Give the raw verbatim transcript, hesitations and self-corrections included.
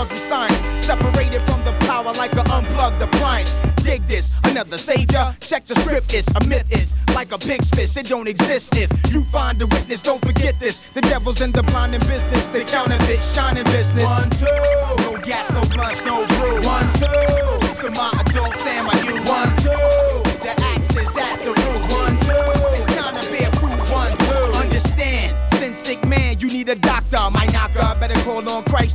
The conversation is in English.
stars and signs, separated from the power like an unplugged appliance. Dig this, another savior. Check the script, it's a myth. It's like a pig's fist, it don't exist. If you find a witness, don't forget this. The devil's in the blinding business, the counterfeit shining business. One, two, no gas, no blunts, no brew. One, two, so my adults and my youth. One, two, the axe is at the root. One, two, it's time to bear fruit. One, two, understand, sin sick man, you need a doctor. My knocker, better call on Christ.